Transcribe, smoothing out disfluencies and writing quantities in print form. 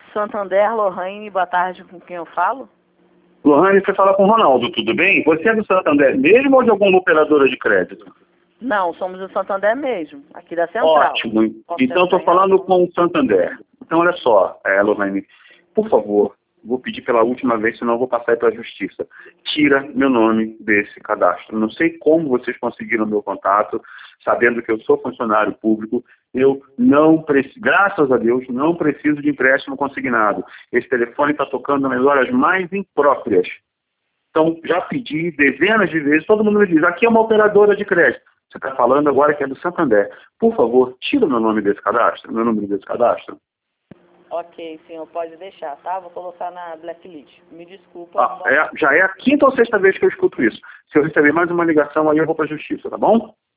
Santander, Lohane, boa tarde, com quem eu falo? Lohane, você fala com o Ronaldo, tudo bem? Você é do Santander mesmo ou de alguma operadora de crédito? Não, somos do Santander mesmo, aqui da Central. Ótimo. Então, estou falando com o Santander. Então, olha só, Lohane, por favor, vou pedir pela última vez, senão eu vou passar para a Justiça. Tira meu nome desse cadastro. Não sei como vocês conseguiram meu contato, sabendo que eu sou funcionário público. Eu não preciso, graças a Deus, não preciso de empréstimo consignado. Esse telefone está tocando nas horas mais impróprias. Então, já pedi dezenas de vezes, todo mundo me diz, aqui é uma operadora de crédito. Você está falando agora que é do Santander. Por favor, tira meu nome desse cadastro, meu número desse cadastro. Ok, senhor, pode deixar, tá? Vou colocar na blacklist. Me desculpa. Já é a quinta ou sexta vez que eu escuto isso. Se eu receber mais uma ligação, aí eu vou para a Justiça, tá bom?